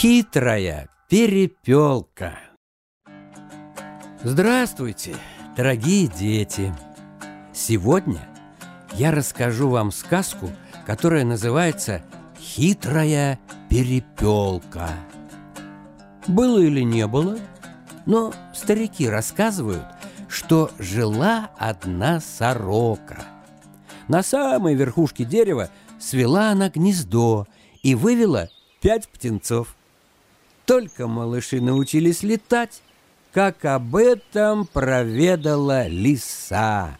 Хитрая перепелка. Здравствуйте, дорогие дети! Сегодня я расскажу вам сказку, которая называется «Хитрая перепелка». Было или не было, но старики рассказывают, что жила одна сорока. На самой верхушке дерева свела она гнездо и вывела 5 птенцов. Только малыши научились летать, как об этом проведала лиса.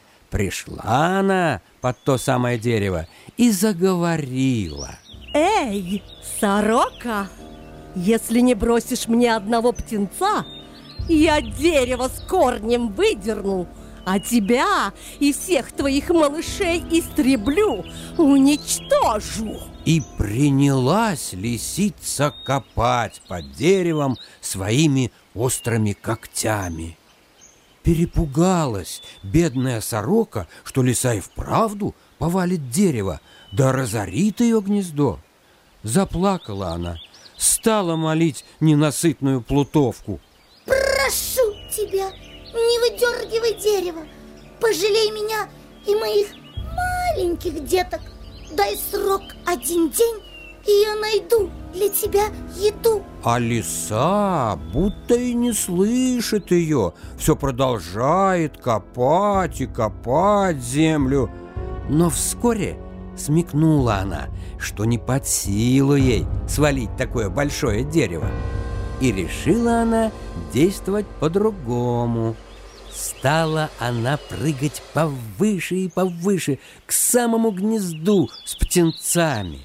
Пришла она под то самое дерево и заговорила. Эй, сорока, если не бросишь мне одного птенца, я дерево с корнем выдерну, а тебя и всех твоих малышей истреблю, уничтожу. И принялась лисица копать под деревом своими острыми когтями. Перепугалась бедная сорока, что лиса и вправду повалит дерево, да разорит ее гнездо. Заплакала она, стала молить ненасытную плутовку. Прошу тебя, не выдергивай дерево, пожалей меня и моих маленьких деток. Дай срок 1 день, и я найду для тебя еду. А лиса будто и не слышит ее, все продолжает копать и копать землю. Но вскоре смекнула она, что не под силу ей свалить такое большое дерево. И решила она действовать по-другому. Стала она прыгать повыше и повыше к самому гнезду с птенцами.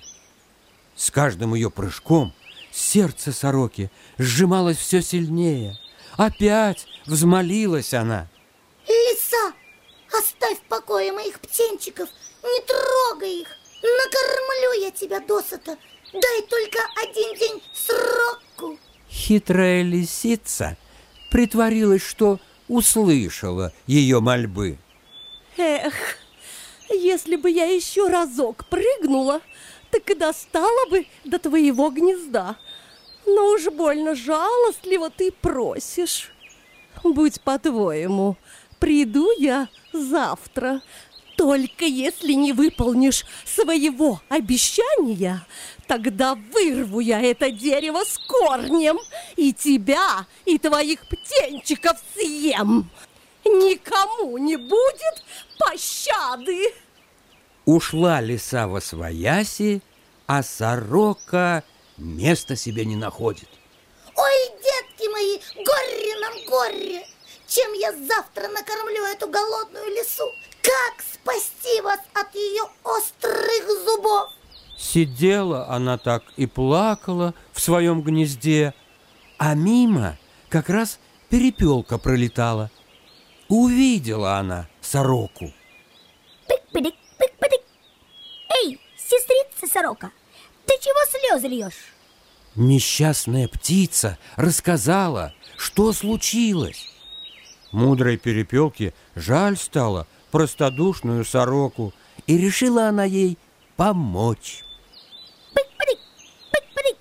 С каждым ее прыжком сердце сороки сжималось все сильнее. Опять взмолилась она. Лиса, оставь в покое моих птенчиков, не трогай их. Накормлю я тебя досыта. Дай только 1 день сроку. Хитрая лисица притворилась, что услышала ее мольбы. Эх, если бы я еще разок прыгнула, так и достала бы до твоего гнезда. Но уж больно жалостливо ты просишь. Будь по-твоему, приду я завтра. Только если не выполнишь своего обещания, тогда вырву я это дерево с корнем, и тебя, и твоих птенчиков съем. Никому не будет пощады. Ушла лиса восвояси, а сорока места себе не находит. Ой, детки мои, горе нам горе! Чем я завтра накормлю эту голодную лису? Как спасти вас от ее острых зубов? Сидела она так и плакала в своем гнезде, а мимо как раз перепелка пролетала. Увидела она сороку. Пык-пыдык, пык-пыдык. Эй, сестрица сорока, ты чего слезы льешь? Несчастная птица рассказала, что случилось. Мудрой перепелке жаль стало простодушную сороку, и решила она ей помочь. Пык-пыдык, пык-пыдык.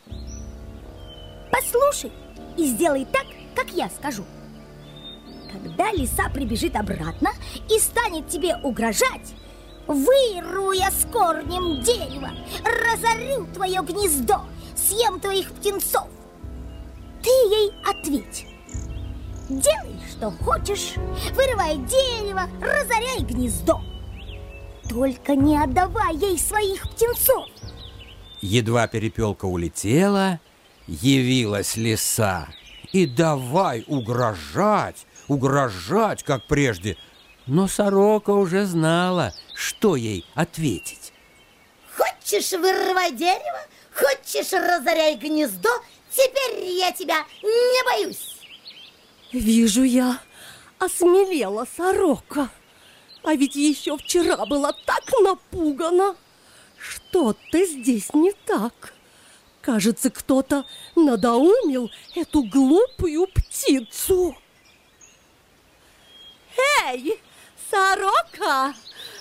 Послушай и сделай так, как я скажу. Когда лиса прибежит обратно и станет тебе угрожать, вырву я с корнем дерево, разорю твое гнездо, съем твоих птенцов. Ты ей ответь. Делай, что хочешь, вырывай дерево, разоряй гнездо. Только не отдавай ей своих птенцов. Едва перепелка улетела, явилась лиса. И давай угрожать, как прежде. Но сорока уже знала, что ей ответить. Хочешь, вырывай дерево, хочешь, разоряй гнездо, теперь я тебя не боюсь. Вижу я, осмелела сорока. А ведь еще вчера была так напугана. Что-то здесь не так. Кажется, кто-то надоумил эту глупую птицу. Эй, сорока,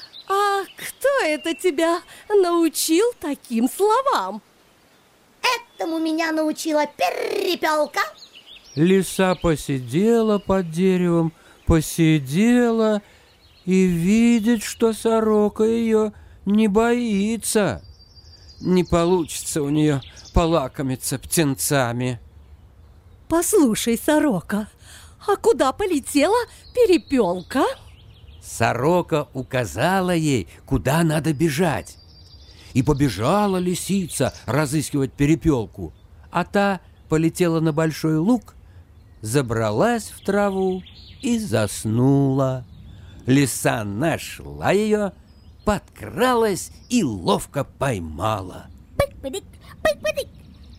Кто это тебя научил таким словам? Это Этому меня научила Перепелка. Лиса посидела под деревом, посидела и видит, что сорока ее не боится. Не получится у нее полакомиться птенцами. Послушай, сорока, а куда полетела Перепелка? Сорока указала ей, куда надо бежать. И побежала лисица разыскивать Перепелку, а та полетела на большой луг, забралась в траву и заснула. Лиса нашла ее, подкралась и ловко поймала. Пык-пыдык, пык-пыдык.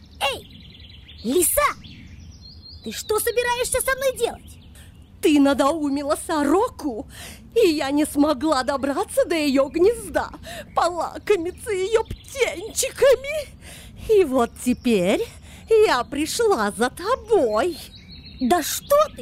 Эй, лиса, ты что собираешься со мной делать? Ты надоумила сороку, и я не смогла добраться до ее гнезда, полакомиться ее птенчиками. И вот теперь я пришла за тобой. Да что ты?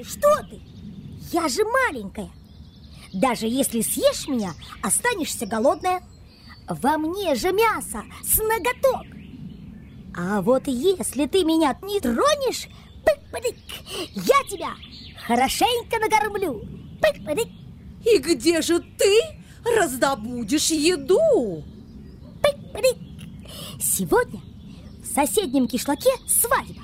Я же маленькая. Даже если съешь меня, останешься голодная. Во мне же мясо с ноготок. А вот если ты меня не тронешь, пык-пыдык, я тебя хорошенько накормлю. Пык-пыдык. И где же ты раздобудешь еду? Пык-пыдык. Сегодня в соседнем кишлаке свадьба.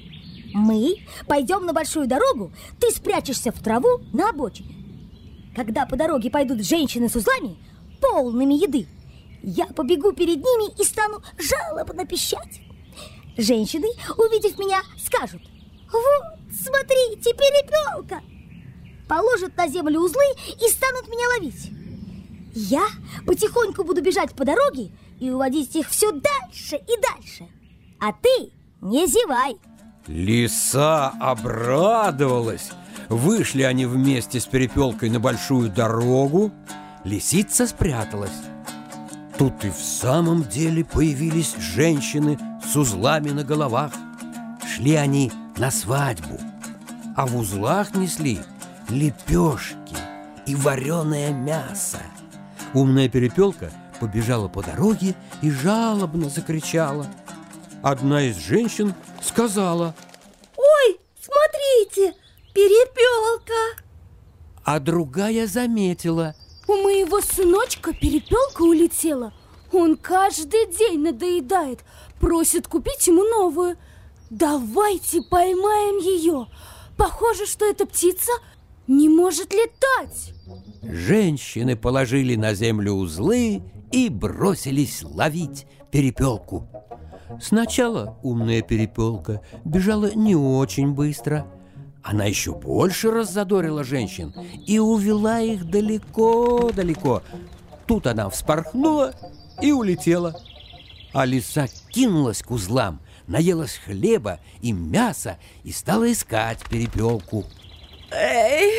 Мы пойдем на большую дорогу, ты спрячешься в траву на обочине. Когда по дороге пойдут женщины с узлами, полными еды, я побегу перед ними и стану жалобно пищать. Женщины, увидев меня, скажут: вот, смотрите, Перепелка! Положат на землю узлы и станут меня ловить. Я потихоньку буду бежать по дороге и уводить их все дальше и дальше. А ты не зевай. Лиса обрадовалась. Вышли они вместе с Перепелкой на большую дорогу. Лисица спряталась. Тут и в самом деле появились женщины с узлами на головах. Шли они на свадьбу, а в узлах несли лепешки и вареное мясо. Умная Перепелка побежала по дороге и жалобно закричала. Одна из женщин сказала: Ой, смотрите, Перепелка! а другая заметила: у моего сыночка Перепелка улетела. Он каждый день надоедает, просит купить ему новую. Давайте поймаем ее. Похоже, что эта птица не может летать. Женщины положили на землю узлы и бросились ловить Перепелку. Сначала умная Перепелка бежала не очень быстро. Она еще больше раззадорила женщин и увела их далеко-далеко. Тут она вспорхнула и улетела. А лиса кинулась к узлам, наелась хлеба и мяса и стала искать Перепелку. Эй,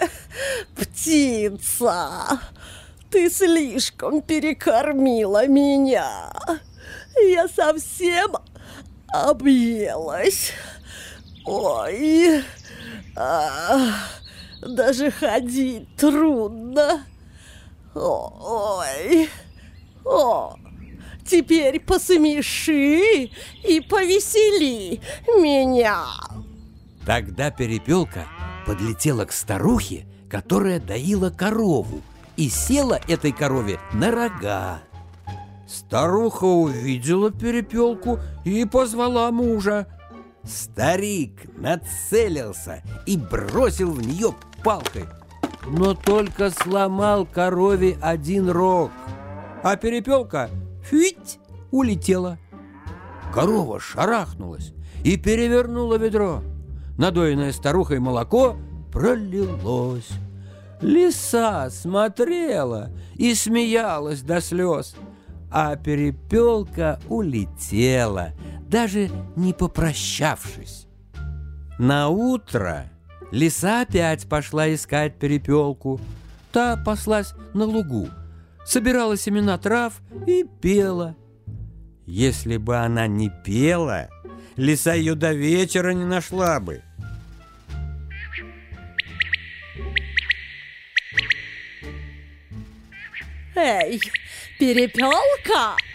птица, ты слишком перекормила меня. Я совсем объелась. Ой, даже ходить трудно. Ой, теперь посмеши и повесели меня. Тогда Перепелка подлетела к старухе, которая доила корову, и села этой корове на рога. Старуха увидела Перепелку и позвала мужа. Старик нацелился и бросил в нее палкой, но только сломал корове один рог, а Перепелка фить улетела. Корова шарахнулась и перевернула ведро. Надоенное старухой молоко пролилось. Лиса смотрела и смеялась до слез, а Перепелка улетела, даже не попрощавшись. Наутро лиса опять пошла искать Перепелку. Та паслась на лугу, собирала семена трав и пела. Если бы она не пела, лиса ее до вечера не нашла бы. Эй, Перепелка,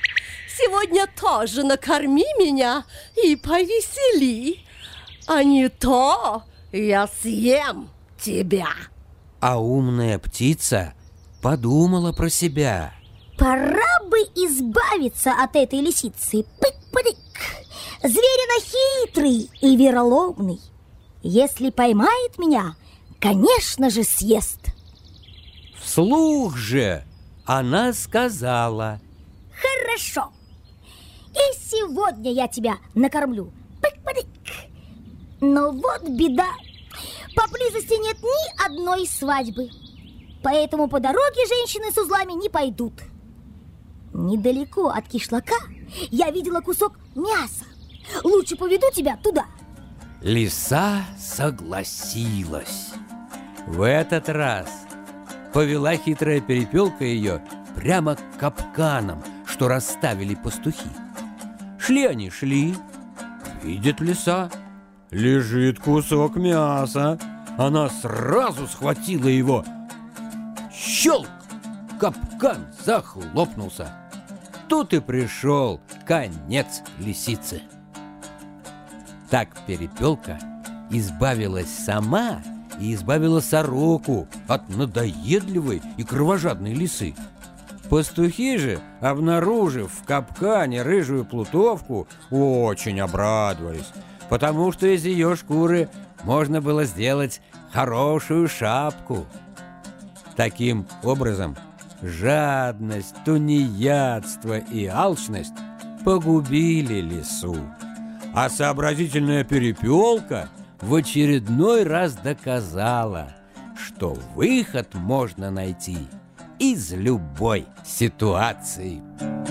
сегодня тоже накорми меня и повесели. А не то я съем тебя. А умная птица подумала про себя. Пора бы избавиться от этой лисицы. Пык-пык. Зверь она хитрый и вероломный. Если поймает меня, конечно же, съест. Вслух же она сказала: Хорошо. И сегодня я тебя накормлю. Пык-пык. Но вот беда. Поблизости нет ни одной свадьбы. Поэтому по дороге женщины с узлами не пойдут. Недалеко от кишлака я видела кусок мяса. Лучше поведу тебя туда. Лиса согласилась. В этот раз повела хитрая перепелка ее прямо к капканам, что расставили пастухи. Шли они, шли. Видит лиса, лежит кусок мяса. Она сразу схватила его. Щелк! Капкан захлопнулся. Тут и пришел конец лисицы. Так перепелка избавилась сама и избавила сороку от надоедливой и кровожадной лисы. Пастухи же, обнаружив в капкане рыжую плутовку, очень обрадовались, потому что из ее шкуры можно было сделать хорошую шапку. Таким образом, жадность, тунеядство и алчность погубили лису. А сообразительная перепелка в очередной раз доказала, что выход можно найти из любой ситуации.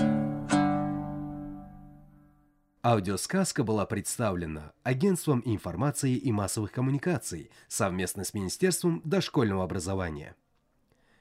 Аудиосказка была представлена Агентством информации и массовых коммуникаций совместно с Министерством дошкольного образования.